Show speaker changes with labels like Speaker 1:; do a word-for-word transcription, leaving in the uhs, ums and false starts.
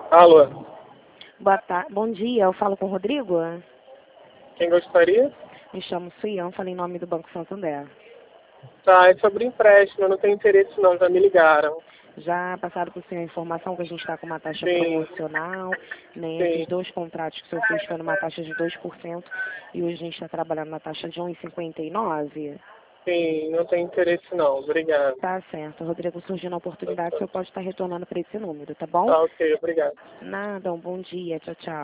Speaker 1: Alô,
Speaker 2: Boa tarde. Bom dia, eu falo com o Rodrigo?
Speaker 1: quem gostaria?
Speaker 2: Me chamo Suian, falo em nome do Banco Santander.
Speaker 1: Tá, é sobre empréstimo, eu não tenho interesse não, já me ligaram.
Speaker 2: Já passaram por senhor a informação que a gente está com uma taxa
Speaker 1: Sim,
Speaker 2: promocional, né? Esses
Speaker 1: sim,
Speaker 2: dois contratos que o senhor fez foi numa taxa de dois por cento e hoje a gente está trabalhando na taxa de um vírgula cinquenta e nove.
Speaker 1: sim, não tenho interesse não, obrigado.
Speaker 2: Tá certo, Rodrigo, surgindo a oportunidade, o senhor pode estar retornando para esse número, tá bom?
Speaker 1: Tá ok, obrigado.
Speaker 2: Nada, um bom dia, tchau, tchau.